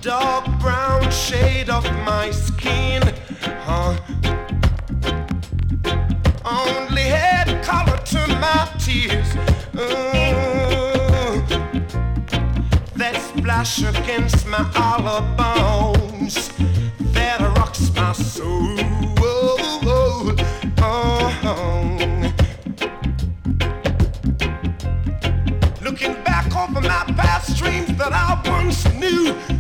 dark brown shade of my skin. Only had color to my tears. That splash against my hollow bones, that rocks my soul. Looking back over my past dreams that I once knew.